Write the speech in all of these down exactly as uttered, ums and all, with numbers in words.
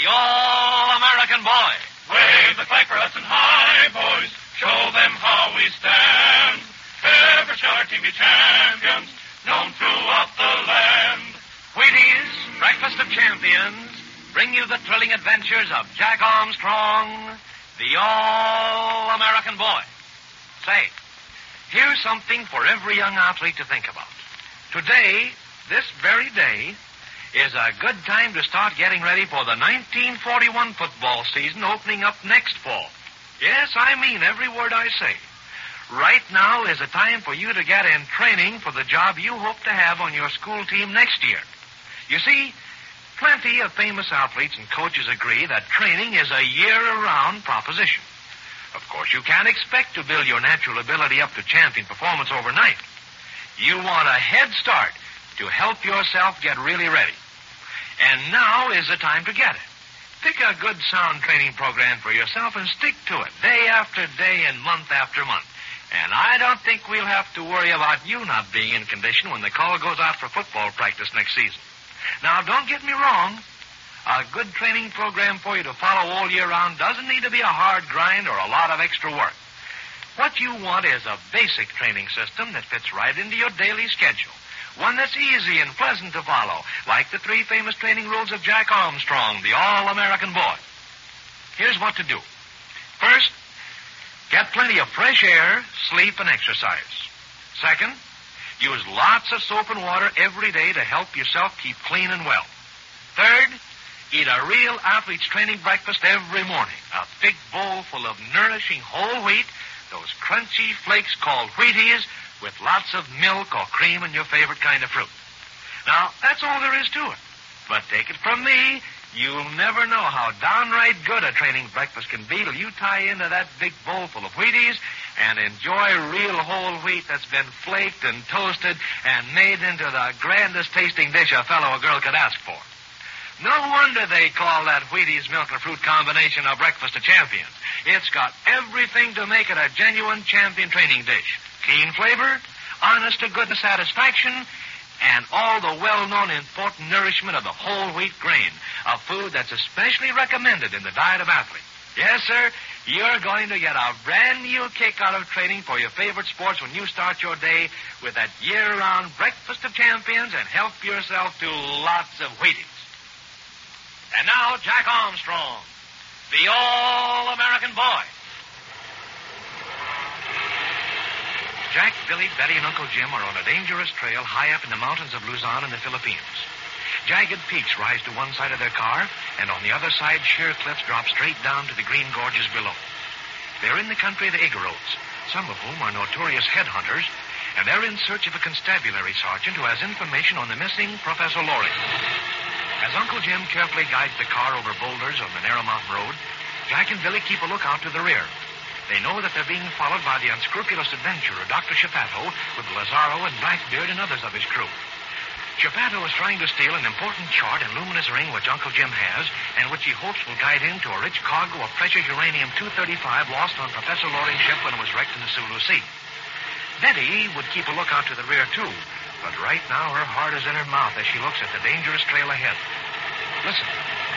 the All-American Boy. Wave the flag for us and high, boys. Show them how we stand. Ever shall our team be champions, known throughout the land. Wheaties, Breakfast of Champions, bring you the thrilling adventures of Jack Armstrong, the All-American Boy. Say, here's something for every young athlete to think about. Today, this very day, is a good time to start getting ready for the nineteen forty-one football season opening up next fall. Yes, I mean every word I say. Right now is a time for you to get in training for the job you hope to have on your school team next year. You see, plenty of famous athletes and coaches agree that training is a year-round proposition. Of course, you can't expect to build your natural ability up to champion performance overnight. You want a head start to help yourself get really ready. And now is the time to get it. Pick a good sound training program for yourself and stick to it day after day and month after month. And I don't think we'll have to worry about you not being in condition when the call goes out for football practice next season. Now, don't get me wrong. A good training program for you to follow all year round doesn't need to be a hard grind or a lot of extra work. What you want is a basic training system that fits right into your daily schedule. One that's easy and pleasant to follow, like the three famous training rules of Jack Armstrong, the All-American Boy. Here's what to do. First, get plenty of fresh air, sleep, and exercise. Second, use lots of soap and water every day to help yourself keep clean and well. Third, eat a real athlete's training breakfast every morning. A big bowl full of nourishing whole wheat, those crunchy flakes called Wheaties, with lots of milk or cream and your favorite kind of fruit. Now, that's all there is to it. But take it from me, you'll never know how downright good a training breakfast can be till you tie into that big bowl full of Wheaties and enjoy real whole wheat that's been flaked and toasted and made into the grandest tasting dish a fellow or girl could ask for. No wonder they call that Wheaties milk and fruit combination a breakfast of champions. It's got everything to make it a genuine champion training dish. Keen flavor, honest to goodness satisfaction, and all the well-known important nourishment of the whole wheat grain, a food that's especially recommended in the diet of athletes. Yes, sir, you're going to get a brand new kick out of training for your favorite sports when you start your day with that year-round breakfast of champions and help yourself to lots of Wheaties. And now, Jack Armstrong, the All-American Boy. Jack, Billy, Betty, and Uncle Jim are on a dangerous trail high up in the mountains of Luzon in the Philippines. Jagged peaks rise to one side of their car, and on the other side, sheer cliffs drop straight down to the green gorges below. They're in the country of the Igorots, some of whom are notorious headhunters, and they're in search of a constabulary sergeant who has information on the missing Professor Loring. As Uncle Jim carefully guides the car over boulders on the narrow mountain road, Jack and Billy keep a lookout to the rear. They know that they're being followed by the unscrupulous adventurer, Doctor Chapato, with Lazaro and Blackbeard and others of his crew. Chapato is trying to steal an important chart and luminous ring which Uncle Jim has, and which he hopes will guide him to a rich cargo of precious uranium two thirty-five lost on Professor Loring's ship when it was wrecked in the Sulu Sea. Betty would keep a lookout to the rear, too, but right now her heart is in her mouth as she looks at the dangerous trail ahead. Listen.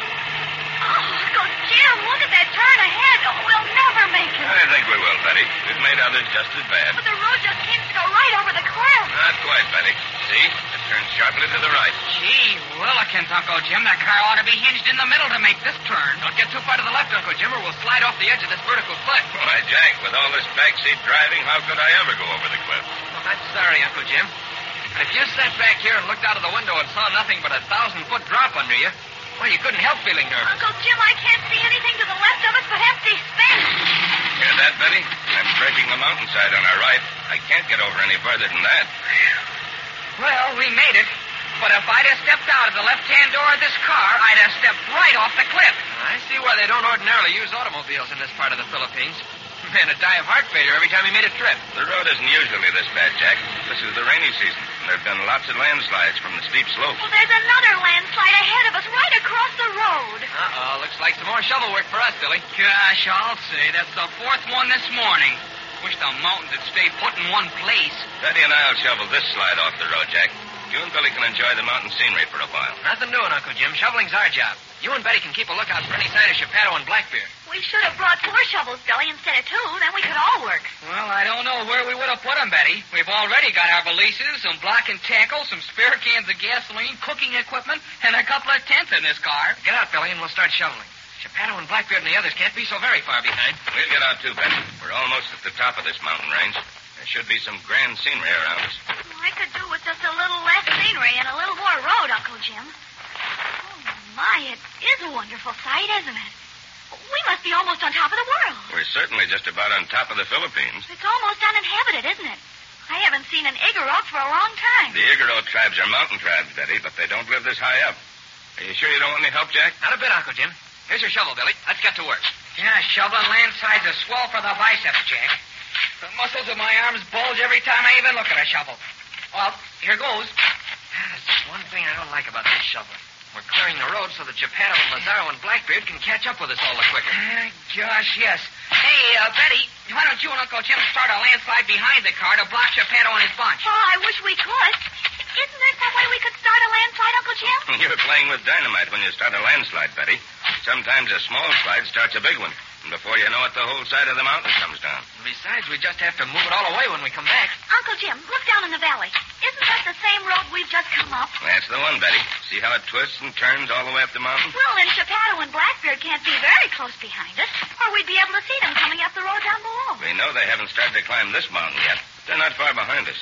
Uncle Jim, look at that turn ahead. Oh, we'll never make it. I think we will, Betty. We've made others just as bad. But the road just seems to go right over the cliff. Not quite, Betty. See? It turns sharply to the right. Gee willikins, Uncle Jim. That car ought to be hinged in the middle to make this turn. Don't get too far to the left, Uncle Jim, or we'll slide off the edge of this vertical cliff. Why, Jack, with all this backseat driving, how could I ever go over the cliff? Well, I'm sorry, Uncle Jim. But if you sat back here and looked out of the window and saw nothing but a thousand-foot drop under you, well, you couldn't help feeling nervous. Uncle Jim, I can't see anything to the left of us but empty space. Hear that, Betty? I'm breaking the mountainside on our right. I can't get over any further than that. Well, we made it. But if I'd have stepped out of the left-hand door of this car, I'd have stepped right off the cliff. I see why they don't ordinarily use automobiles in this part of the Philippines. Man would die of heart failure every time he made a trip. The road isn't usually this bad, Jack. This is the rainy season, and there have been lots of landslides from the steep slopes. Well, there's another landslide ahead of us, right across the road. Uh-oh, looks like some more shovel work for us, Billy. Gosh, I'll say, that's the fourth one this morning. Wish the mountains would stay put in one place. Betty and I'll shovel this slide off the road, Jack. You and Billy can enjoy the mountain scenery for a while. Nothing doing, Uncle Jim. Shoveling's our job. You and Betty can keep a lookout for any sign of Geppetto and Blackbeard. We should have brought four shovels, Billy, instead of two. Then we could all work. Well, I don't know where we would have put them, Betty. We've already got our valises, some block and tackle, some spare cans of gasoline, cooking equipment, and a couple of tents in this car. Get out, Billy, and we'll start shoveling. Geppetto and Blackbeard and the others can't be so very far behind. We'll get out, too, Betty. We're almost at the top of this mountain range. There should be some grand scenery around us. Well, I could do with just a little less scenery and a little more road, Uncle Jim. Oh, my, it is a wonderful sight, isn't it? We must be almost on top of the world. We're certainly just about on top of the Philippines. It's almost uninhabited, isn't it? I haven't seen an Igorot for a long time. The Igorot tribes are mountain tribes, Betty, but they don't live this high up. Are you sure you don't want any help, Jack? Not a bit, Uncle Jim. Here's your shovel, Billy. Let's get to work. Yeah, shoveling landsides is swell for the biceps, Jack. The muscles of my arms bulge every time I even look at a shovel. Well, here goes. There's just one thing I don't like about this shoveling. We're clearing the road so that Geppetto and Lazaro and Blackbeard can catch up with us all the quicker. Uh, gosh, yes. Hey, uh, Betty, why don't you and Uncle Jim start a landslide behind the car to block Geppetto and his bunch? Oh, I wish we could. Isn't there some way we could start a landslide, Uncle Jim? You're playing with dynamite when you start a landslide, Betty. Sometimes a small slide starts a big one. And before you know it, the whole side of the mountain comes down. Besides, we just have to move it all away when we come back. Uncle Jim, look down in the valley. Isn't that the same road we've just come up? That's the one, Betty. See how it twists and turns all the way up the mountain? Well, then Geppetto and Blackbeard can't be very close behind us, or we'd be able to see them coming up the road down below. We know they haven't started to climb this mountain yet. They're not far behind us.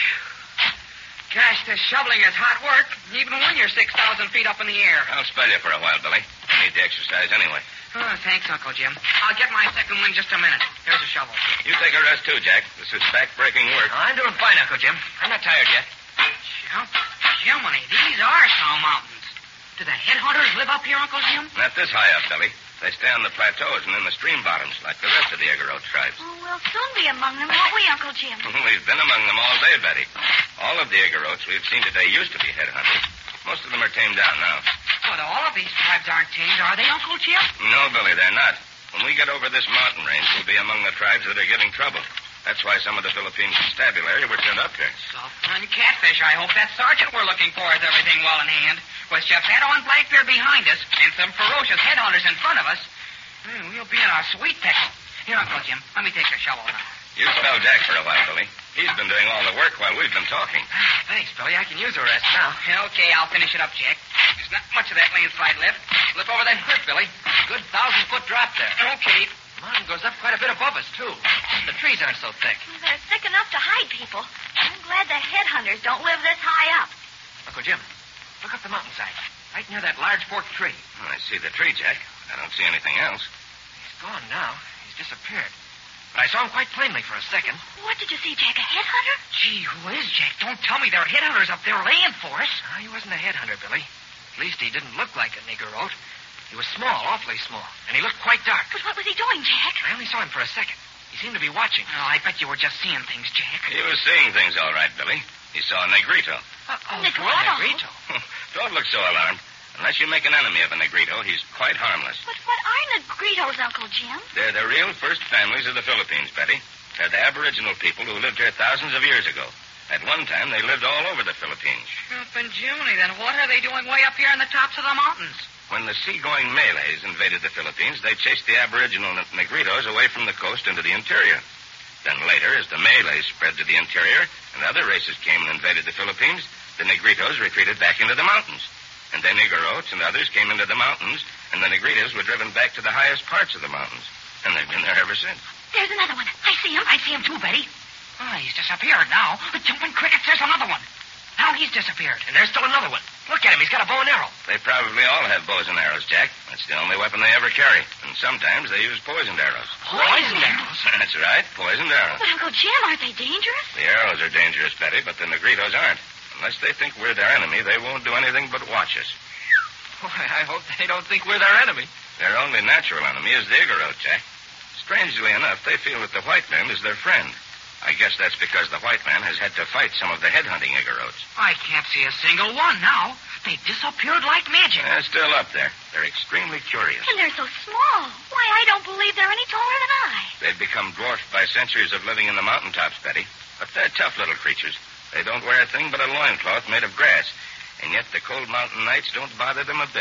Gosh, this shoveling is hot work, even when you're six thousand feet up in the air. I'll spell you for a while, Billy. I need the exercise anyway. Oh, thanks, Uncle Jim. I'll get my second one in just a minute. Here's a shovel. You take a rest, too, Jack. This is back-breaking work. Oh, I'm doing fine, Uncle Jim. I'm not tired yet. Jump, Jiminy, these are some mountains. Do the headhunters live up here, Uncle Jim? Not this high up, Billy. They stay on the plateaus and in the stream bottoms, like the rest of the Igorot tribes. Oh, we'll soon be among them, won't we, Uncle Jim? We've been among them all day, Betty. All of the Igorots we've seen today used to be headhunters. Most of them are tamed down now. But all of these tribes aren't tamed, are they, Uncle Jim? No, Billy, they're not. When we get over this mountain range, we'll be among the tribes that are giving trouble. That's why some of the Philippine constabulary were sent up here. Suffering catfish. I hope that sergeant we're looking for has everything well in hand. With Geppetto and Blackbeard behind us and some ferocious headhunters in front of us, we'll be in a sweet pickle. Here, Uncle Jim, let me take the shovel now. You spell Jack for a while, Billy. He's been doing all the work while we've been talking. Thanks, Billy. I can use a rest now. Okay, I'll finish it up, Jack. There's not much of that landslide left. Slip over that cliff, Billy. Good thousand-foot drop there. Okay. The mountain goes up quite a bit above us, too. The trees aren't so thick. Well, they're thick enough to hide people. I'm glad the headhunters don't live this high up. Uncle Jim, look up the mountainside. Right near that large forked tree. I see the tree, Jack. I don't see anything else. He's gone now. He's disappeared. But I saw him quite plainly for a second. What did you see, Jack? A headhunter? Gee, who is Jack? Don't tell me there are headhunters up there laying for us. No, he wasn't a headhunter, Billy. At least he didn't look like a Igorot. He was small, awfully small, and he looked quite dark. But what was he doing, Jack? I only saw him for a second. He seemed to be watching. Oh, I bet you were just seeing things, Jack. He was seeing things all right, Billy. He saw a Negrito. Uh, oh, Negrito? Negrito? Don't look so alarmed. Unless you make an enemy of a Negrito, he's quite harmless. But what are Negritos, Uncle Jim? They're the real first families of the Philippines, Betty. They're the aboriginal people who lived here thousands of years ago. At one time, they lived all over the Philippines. Up in Jiminy, then what are they doing way up here on the tops of the mountains? When the seagoing Malays invaded the Philippines, they chased the aboriginal Negritos away from the coast into the interior. Then later, as the Malays spread to the interior and other races came and invaded the Philippines, the Negritos retreated back into the mountains. And then Igorots and others came into the mountains, and the Negritos were driven back to the highest parts of the mountains. And they've been there ever since. There's another one. I see him. I see him too, Betty. Oh, he's disappeared now. The jumping crickets, there's another one. Now he's disappeared. And there's still another one. Look at him. He's got a bow and arrow. They probably all have bows and arrows, Jack. That's the only weapon they ever carry. And sometimes they use poisoned arrows. Poisoned arrows? That's right, poisoned arrows. But, Uncle Jim, aren't they dangerous? The arrows are dangerous, Betty, but the Negritos aren't. Unless they think we're their enemy, they won't do anything but watch us. Why, I hope they don't think we're their enemy. Their only natural enemy is the Igorot, Jack. Strangely enough, they feel that the white man is their friend. I guess that's because the white man has had to fight some of the headhunting Igorots. I can't see a single one now. They disappeared like magic. They're still up there. They're extremely curious. And they're so small. Why, I don't believe they're any taller than I. They've become dwarfed by centuries of living in the mountaintops, Betty. But they're tough little creatures. They don't wear a thing but a loincloth made of grass. And yet the cold mountain nights don't bother them a bit.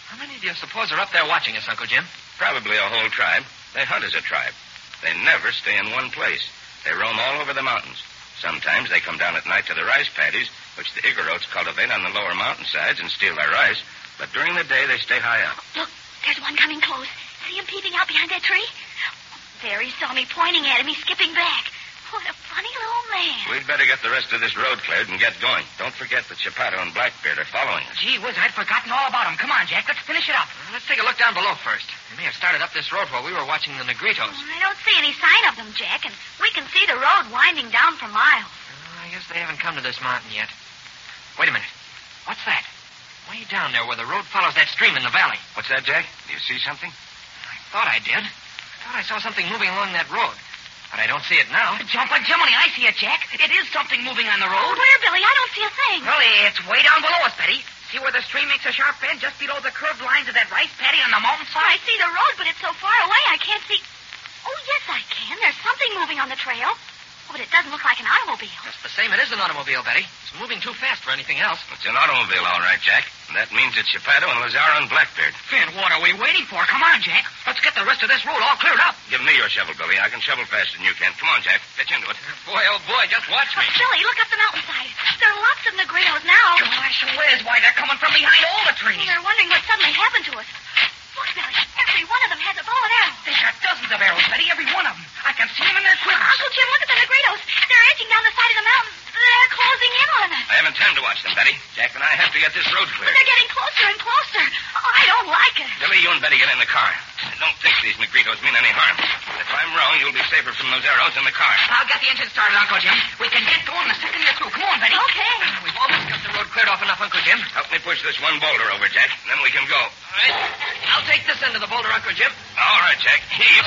How many do you suppose are up there watching us, Uncle Jim? Probably a whole tribe. They hunt as a tribe. They never stay in one place. They roam all over the mountains. Sometimes they come down at night to the rice paddies, which the Igorots cultivate on the lower mountainsides, and steal their rice. But during the day, they stay high up. Look, there's one coming close. See him peeping out behind that tree? There he saw me pointing at him. He's skipping back. What a funny little man. We'd better get the rest of this road cleared and get going. Don't forget that Chapato and Blackbeard are following us. Gee whiz, I'd forgotten all about them. Come on, Jack, let's finish it up. Uh, let's take a look down below first. They may have started up this road while we were watching the Negritos. I don't see any sign of them, Jack, and we can see the road winding down for miles. Uh, I guess they haven't come to this mountain yet. Wait a minute. What's that? Way down there where the road follows that stream in the valley. What's that, Jack? Do you see something? I thought I did. I thought I saw something moving along that road. But I don't see it now. Jumping Jiminy, I see it, Jack. It is something moving on the road. Where, Billy? I don't see a thing. Well, it's way down below us, Betty. See where the stream makes a sharp bend just below the curved lines of that rice paddy on the mountainside? I see the road, but it's so far away I can't see. Oh, yes, I can. There's something moving on the trail. Oh, but it doesn't look like an automobile. Just the same, it is an automobile, Betty. It's moving too fast for anything else. It's an automobile, all right, Jack. And that means it's Chapato and Lazaro and Blackbeard. Then what are we waiting for? Come on, Jack. Let's get the rest of this road all cleared up. Give me your shovel, Billy. I can shovel faster than you can. Come on, Jack. Pitch into it. Boy, oh, boy, just watch me. Oh, Billy, look up the mountainside. There are lots of Negritos now. Gosh, whiz, why, they're coming from behind all the trees. They're wondering what suddenly happened to us. Look, Billy, every one of them has a bow and arrow. They got dozens of arrows, Betty, every one of them. I can see them in their quivers. Uncle Jim, look at the Negritos. They're edging down the side of the mountain. They're closing in on us. I haven't time to watch them, Betty. Jack and I have to get this road But cleared. they're getting closer and closer. Oh, I don't like it. Billy, you and Betty get in the car. I don't think these Negritos mean any harm. If I'm wrong, you'll be safer from those arrows in the car. I'll get the engine started, Uncle Jim. We can get going the second you're through. Come on, Betty. Okay. Uh, We've almost got the road cleared off enough, Uncle Jim. Help me push this one boulder over, Jack, and then we can go. All right. I'll take this end of the boulder, Uncle Jim. All right, Jack. Heave.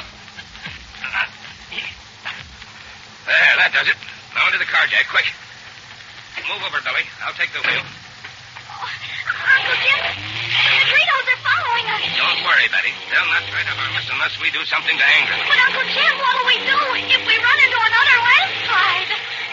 There, that does it. Now into the car, Jack, quick. Move over, Billy. I'll take the wheel. Oh, Uncle Jim, the Negritos are following us. Don't worry, Betty. They'll not try to harm us unless we do something to anger them. But, Uncle Jim, what'll we do if we run into another landslide?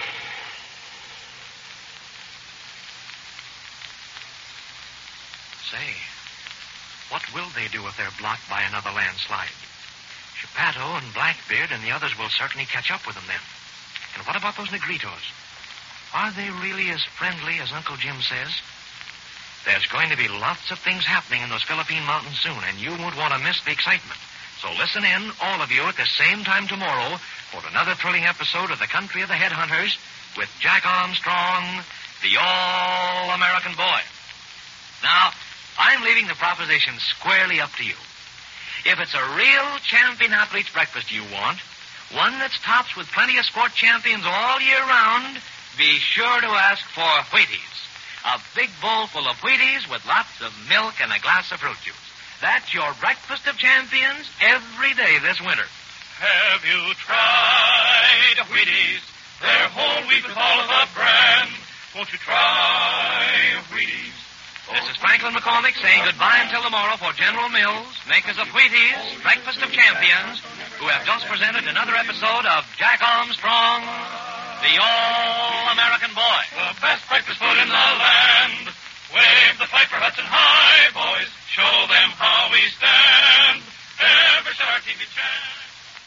Say, what will they do if they're blocked by another landslide? Chapato and Blackbeard and the others will certainly catch up with them then. And what about those Negritos? Are they really as friendly as Uncle Jim says? There's going to be lots of things happening in those Philippine mountains soon, and you won't want to miss the excitement. So listen in, all of you, at the same time tomorrow for another thrilling episode of The Country of the Headhunters with Jack Armstrong, the All-American Boy. Now, I'm leaving the proposition squarely up to you. If it's a real champion athlete's breakfast you want, one that's tops with plenty of sport champions all year round, be sure to ask for Wheaties. A big bowl full of Wheaties with lots of milk and a glass of fruit juice. That's your breakfast of champions every day this winter. Have you tried Wheaties? They're whole wheat with all of the bran. Won't you try Wheaties? This is Franklin McCormick saying goodbye until tomorrow for General Mills, makers of Wheaties, Breakfast of Champions, who have just presented another episode of Jack Armstrong, the All-American Boy. The best breakfast food in the land. Wave the flag for Hudson High, boys.